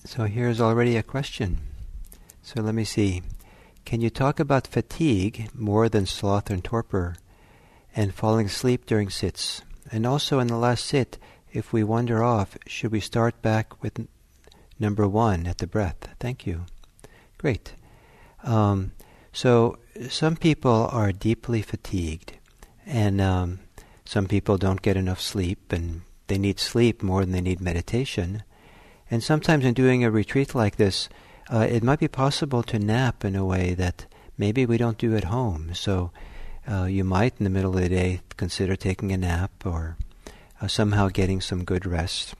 So here's already a question. So let me see. Can you talk about fatigue more than sloth and torpor, and falling asleep during sits? And also in the last sit, if we wander off, should we start back with number 1 at the breath? Thank you. Great. So some people are deeply fatigued, and some people don't get enough sleep, and they need sleep more than they need meditation. And sometimes in doing a retreat like this, it might be possible to nap in a way that maybe we don't do at home. So you might, in the middle of the day, consider taking a nap or somehow getting some good rest.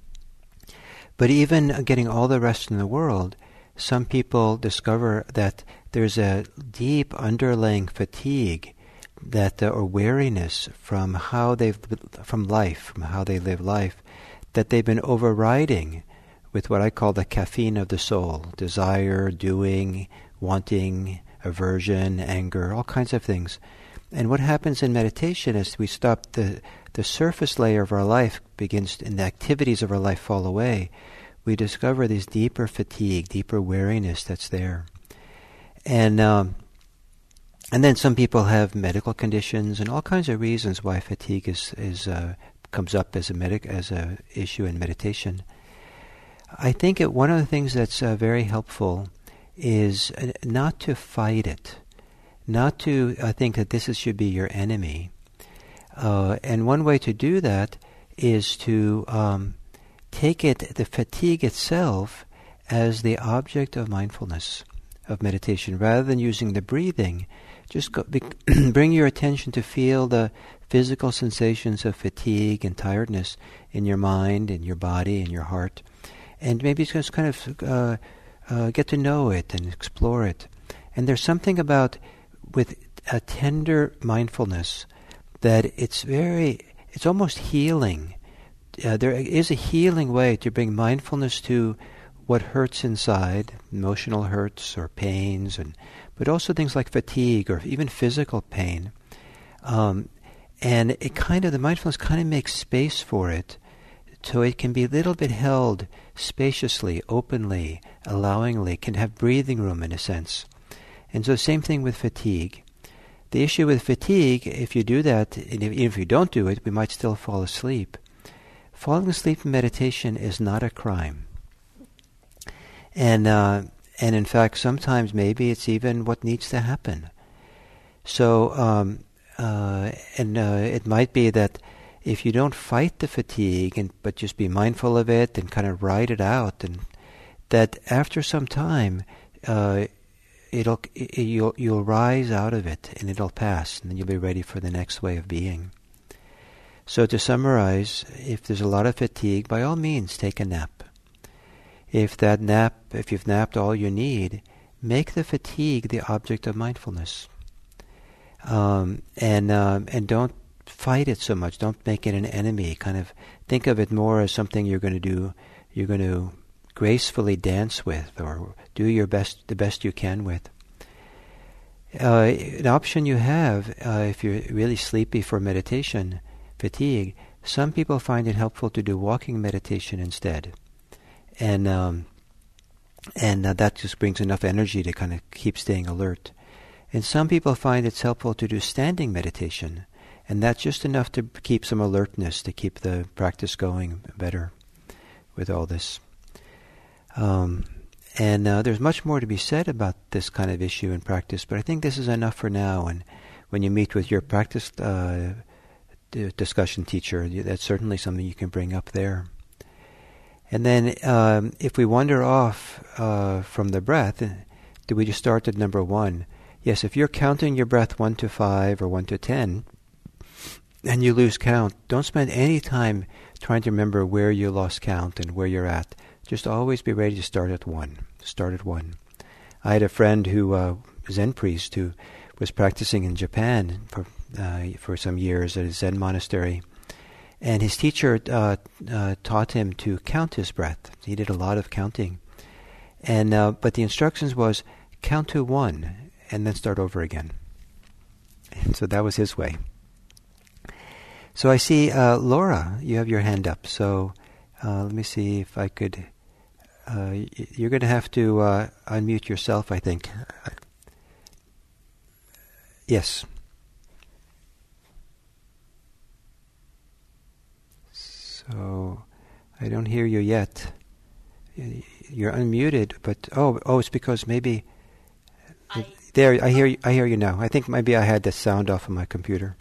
But even getting all the rest in the world, some people discover that there's a deep underlying fatigue that or weariness from how they live life, that they've been overriding with what I call the caffeine of the soul: desire, doing, wanting, aversion, anger, all kinds of things. And what happens in meditation is we stop the surface layer of our life begins, and the activities of our life fall away. We discover this deeper fatigue, deeper weariness that's there. And then some people have medical conditions and all kinds of reasons why fatigue comes up as a issue in meditation. I think one of the things that's very helpful is not to fight it, not to think that this should be your enemy. And one way to do that is to take the fatigue itself, as the object of mindfulness, of meditation. Rather than using the breathing, just bring your attention to feel the physical sensations of fatigue and tiredness in your mind, in your body, in your heart. And maybe just kind of get to know it and explore it. And there's something about, with a tender mindfulness, that it's almost healing. There is a healing way to bring mindfulness to what hurts inside, emotional hurts or pains, but also things like fatigue or even physical pain. And the mindfulness kind of makes space for it, so it can be a little bit held spaciously, openly, allowingly, can have breathing room in a sense. And so same thing with fatigue. The issue with fatigue, if you do that, and even if you don't do it, we might still fall asleep. Falling asleep in meditation is not a crime. And in fact, sometimes maybe it's even what needs to happen. So, it might be that if you don't fight the fatigue, but just be mindful of it and kind of ride it out, and that after some time, you'll rise out of it and it'll pass, and then you'll be ready for the next way of being. So to summarize, if there's a lot of fatigue, by all means take a nap. If you've napped all you need, make the fatigue the object of mindfulness. And don't fight it so much. Don't make it an enemy. Kind of think of it more as something you're going to do. You're going to gracefully dance with, or do the best you can with. An option you have, if you're really sleepy for meditation, fatigue, some people find it helpful to do walking meditation instead. And that just brings enough energy to kind of keep staying alert. And some people find it's helpful to do standing meditation, and that's just enough to keep some alertness, to keep the practice going better with all this. There's much more to be said about this kind of issue in practice, but I think this is enough for now. And when you meet with your practice discussion teacher, that's certainly something you can bring up there. And then if we wander off from the breath, do we just start at number 1? Yes, if you're counting your breath 1 to 5 or 1 to 10, and you lose count, don't spend any time trying to remember where you lost count and where you're at. Just always be ready to start at 1. Start at 1. I had a friend who Zen priest who was practicing in Japan for some years at a Zen monastery. And his teacher taught him to count his breath. He did a lot of counting. But the instructions was count to 1 and then start over again. And so that was his way. So I see, Laura, you have your hand up. So let me see if I could you're going to have to unmute yourself, I think. Yes. So, I don't hear you yet. You're unmuted, but it's because maybe there. I hear you now. I think maybe I had the sound off of my computer.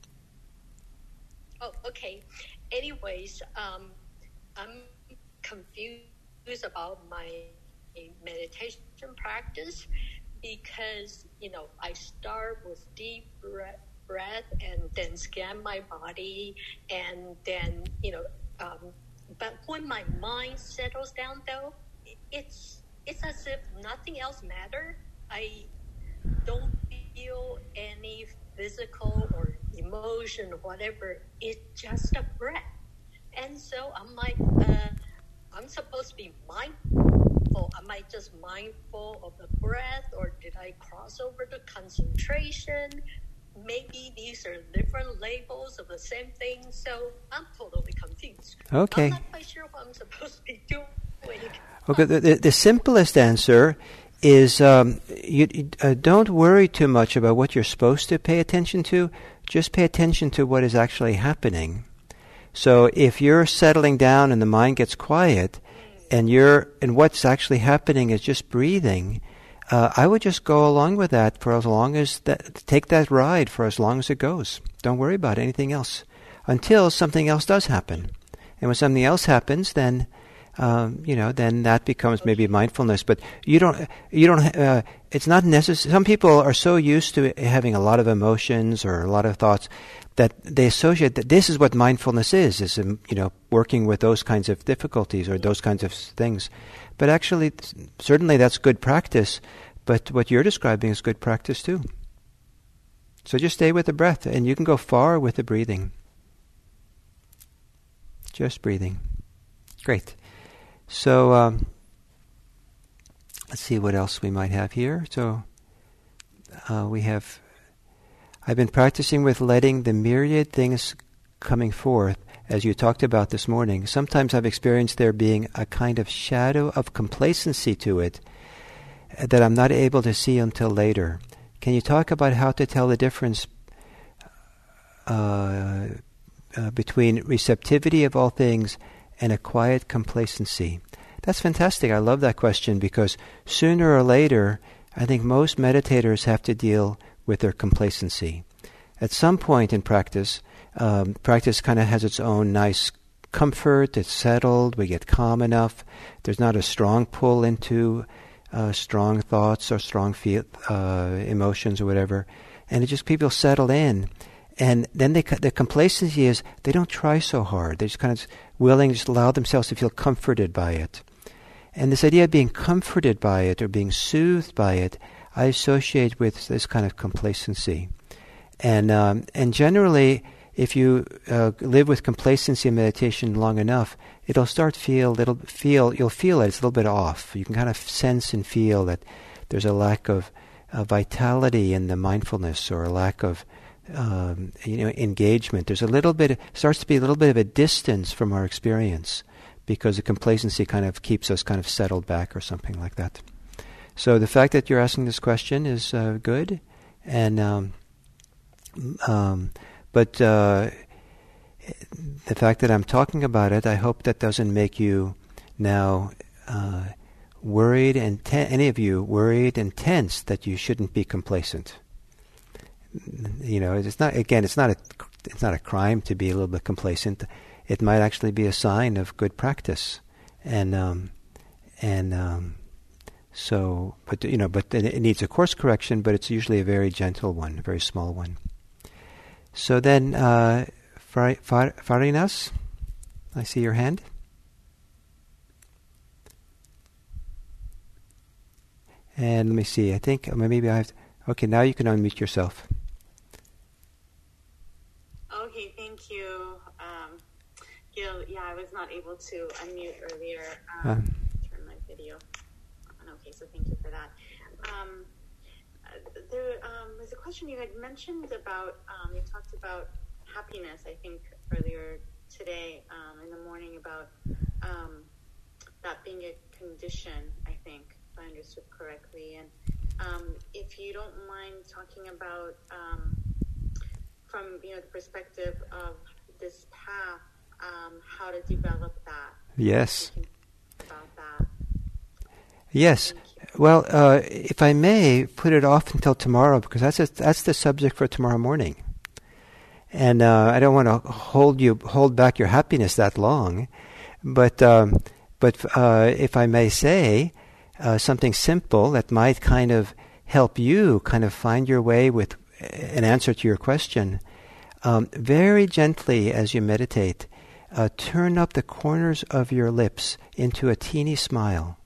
Oh, okay. Anyways, I'm confused about my meditation practice because I start with deep breath and then scan my body, and then but when my mind settles down, though, it's as if nothing else matters. I don't feel any physical or emotion or whatever. It's just a breath. And so I'm like, I'm supposed to be mindful. Am I just mindful of the breath, or did I cross over the concentration? Maybe these are different labels of the same thing, so I'm totally confused. Okay. I'm not quite sure what I'm supposed to be doing. Okay, the simplest answer is you don't worry too much about what you're supposed to pay attention to. Just pay attention to what is actually happening. So if you're settling down and the mind gets quiet, and what's actually happening is just breathing, I would just go along with that for as long as take that ride for as long as it goes. Don't worry about anything else until something else does happen. And when something else happens, then then that becomes maybe mindfulness. But you don't. It's not necessary. Some people are so used to having a lot of emotions or a lot of thoughts that they associate that this is what mindfulness is working with those kinds of difficulties or those kinds of things. But actually, certainly that's good practice, but what you're describing is good practice too. So just stay with the breath, and you can go far with the breathing. Just breathing. Great. So let's see what else we might have here. So I've been practicing with letting the myriad things coming forth, as you talked about this morning. Sometimes I've experienced there being a kind of shadow of complacency to it that I'm not able to see until later. Can you talk about how to tell the difference between receptivity of all things and a quiet complacency? That's fantastic. I love that question because sooner or later, I think most meditators have to deal with their complacency. At some point in practice, practice kind of has its own nice comfort. It's settled. We get calm enough. There's not a strong pull into strong thoughts or strong emotions or whatever. And it just people settle in. And then the complacency is they don't try so hard. They're just kind of willing to just allow themselves to feel comforted by it. And this idea of being comforted by it or being soothed by it, I associate with this kind of complacency. And generally, if you live with complacency in meditation long enough, you'll feel it. It's a little bit off. You can kind of sense and feel that there's a lack of vitality in the mindfulness or a lack of engagement. There's starts to be a little bit of a distance from our experience because the complacency kind of keeps us kind of settled back or something like that. So the fact that you're asking this question is good, and but the fact that I'm talking about it, I hope that doesn't make you now worried and any of you worried and tense that you shouldn't be complacent. It's not a crime to be a little bit complacent. It might actually be a sign of good practice, but it needs a course correction. But it's usually a very gentle one, a very small one. So then, Farinas, I see your hand. And let me see. I think maybe I have. Okay, now you can unmute yourself. Okay, thank you, Gil. Yeah, I was not able to unmute earlier. Turn my video on. Okay, so thank you for that. There was a question you had mentioned about. You talked about happiness, I think, earlier today in the morning about that being a condition, I think, if I understood correctly. And if you don't mind talking about, from the perspective of this path, how to develop that. Yes. About that. Yes. Well, if I may, put it off until tomorrow, because that's the subject for tomorrow morning. And I don't want to hold back your happiness that long. But if I may say something simple that might kind of help you kind of find your way with an answer to your question, very gently as you meditate, turn up the corners of your lips into a teeny smile.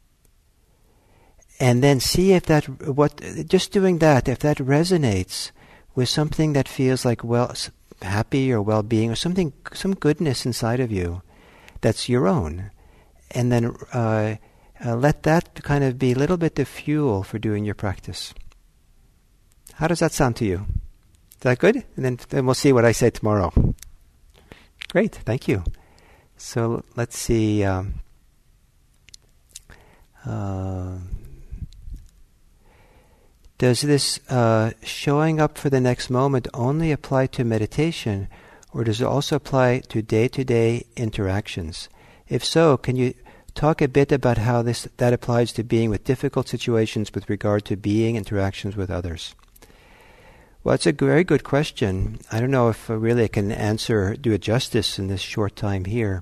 And then see if just doing that, if that resonates with something that feels like happy or well-being or some goodness inside of you that's your own. And then let that kind of be a little bit the fuel for doing your practice. How does that sound to you? Is that good? And then we'll see what I say tomorrow. Great, thank you. So let's see. Does this showing up for the next moment only apply to meditation, or does it also apply to day-to-day interactions? If so, can you talk a bit about how that applies to being with difficult situations with regard to being interactions with others? Well, it's a very good question. I don't know if really I can do it justice in this short time here.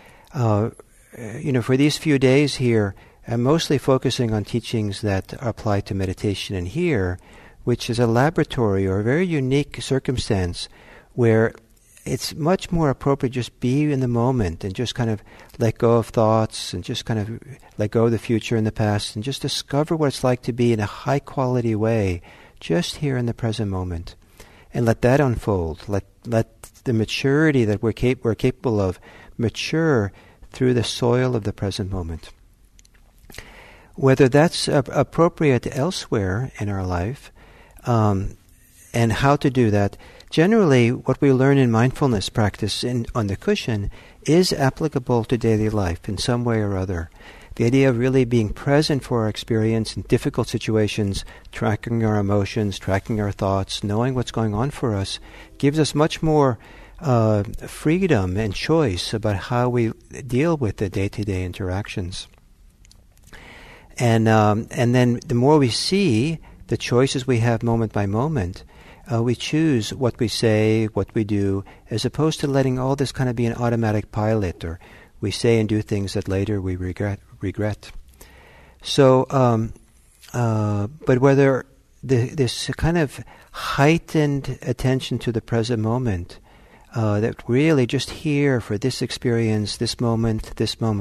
For these few days here, I'm mostly focusing on teachings that apply to meditation in here, which is a laboratory or a very unique circumstance where it's much more appropriate just be in the moment and just kind of let go of thoughts and just kind of let go of the future and the past and just discover what it's like to be in a high-quality way just here in the present moment. And let that unfold. Let the maturity that we're capable of mature through the soil of the present moment. Whether that's appropriate elsewhere in our life, and how to do that, generally what we learn in mindfulness practice on the cushion is applicable to daily life in some way or other. The idea of really being present for our experience in difficult situations, tracking our emotions, tracking our thoughts, knowing what's going on for us, gives us much more freedom and choice about how we deal with the day-to-day interactions. And then the more we see the choices we have moment by moment, we choose what we say, what we do, as opposed to letting all this kind of be an automatic pilot, or we say and do things that later we regret. So, but whether this kind of heightened attention to the present moment, that really just here for this experience, this moment,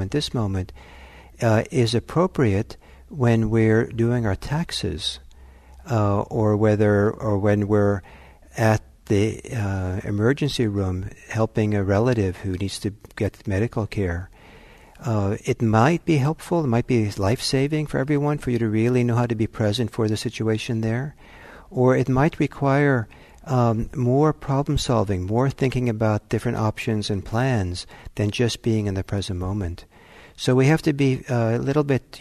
is appropriate when we're doing our taxes, or when we're at the emergency room helping a relative who needs to get medical care. It might be helpful, it might be life-saving for everyone for you to really know how to be present for the situation there. Or it might require more problem-solving, more thinking about different options and plans than just being in the present moment. So we have to be a little bit,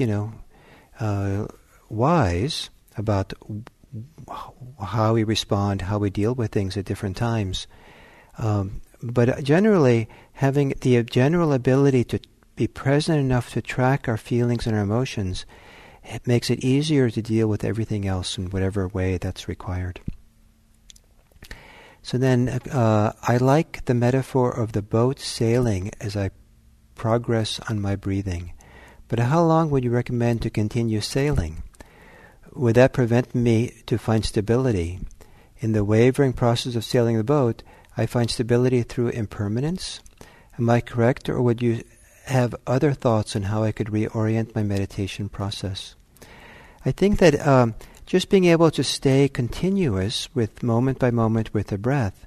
wise about how we respond, how we deal with things at different times. But generally, having the general ability to be present enough to track our feelings and our emotions, it makes it easier to deal with everything else in whatever way that's required. So then, I like the metaphor of the boat sailing as I progress on my breathing. But how long would you recommend to continue sailing? Would that prevent me to find stability? In the wavering process of sailing the boat, I find stability through impermanence. Am I correct, or would you have other thoughts on how I could reorient my meditation process? I think that just being able to stay continuous with moment by moment with the breath,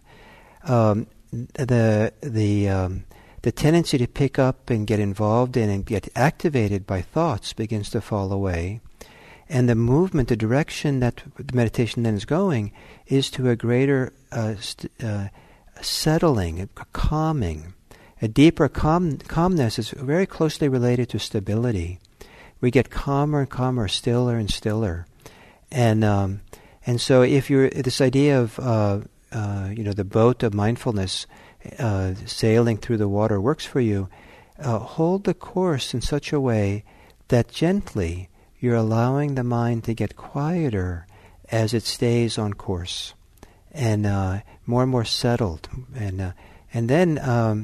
the tendency to pick up and get involved in and get activated by thoughts begins to fall away. And the movement, the direction that the meditation then is going, is to a greater settling, a calming. A deeper calmness is very closely related to stability. We get calmer and calmer, stiller and stiller. And so if you're, this idea of, the boat of mindfulness sailing through the water works for you, hold the course in such a way that gently you're allowing the mind to get quieter as it stays on course, and more and more settled. And then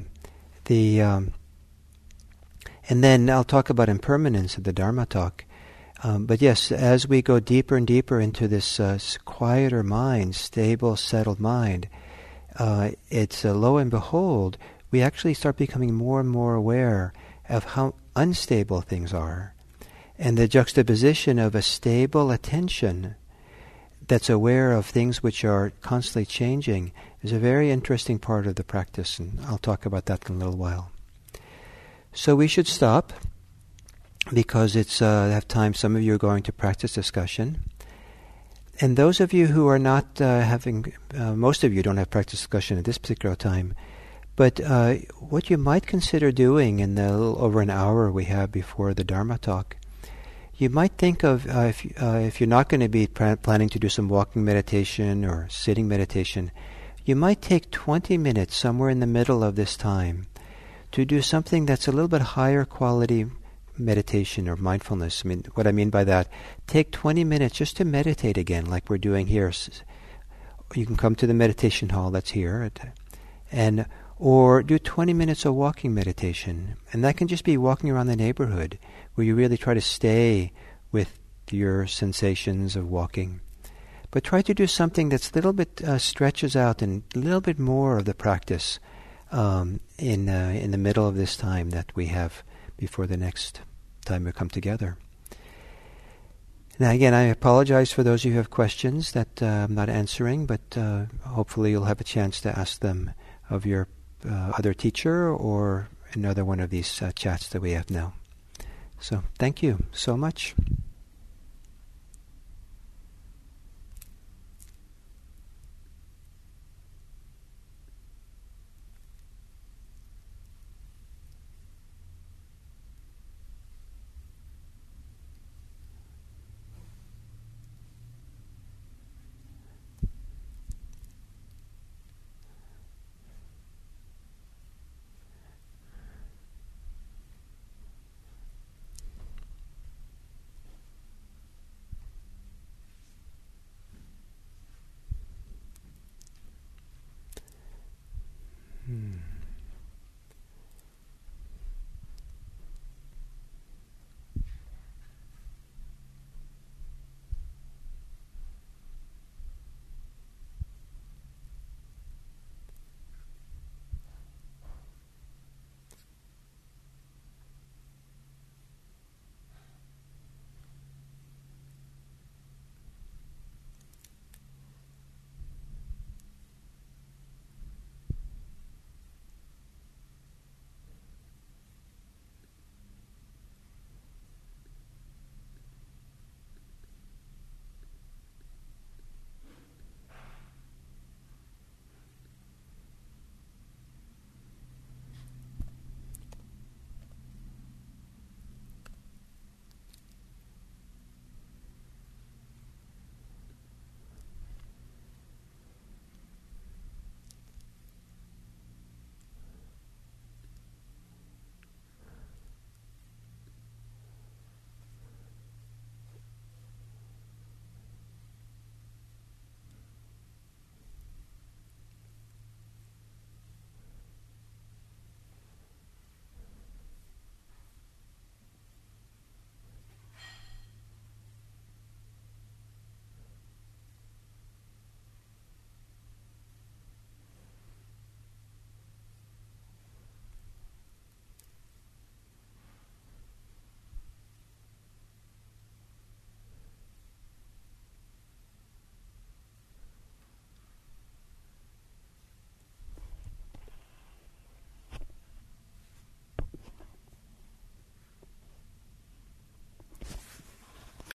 I'll talk about impermanence at the Dharma talk. But yes, as we go deeper and deeper into this quieter mind, stable, settled mind, it's lo and behold, we actually start becoming more and more aware of how unstable things are. And the juxtaposition of a stable attention that's aware of things which are constantly changing is a very interesting part of the practice, and I'll talk about that in a little while. So we should stop, because it's have time. Some of you are going to practice discussion. And those of you who are not most of you don't have practice discussion at this particular time, but what you might consider doing in the little over an hour we have before the Dharma talk, you might think of, if you're not going to be planning to do some walking meditation or sitting meditation, you might take 20 minutes somewhere in the middle of this time to do something that's a little bit higher quality meditation or mindfulness. I mean, what I mean by that, take 20 minutes just to meditate again, like we're doing here. You can come to the meditation hall that's here, or do 20 minutes of walking meditation. And that can just be walking around the neighborhood, where you really try to stay with your sensations of walking. But try to do something that's a little bit stretches out and a little bit more of the practice in the middle of this time that we have before the next time we come together. Now again, I apologize for those of you who have questions that I'm not answering, but hopefully you'll have a chance to ask them of your other teacher or another one of these chats that we have now. So thank you so much.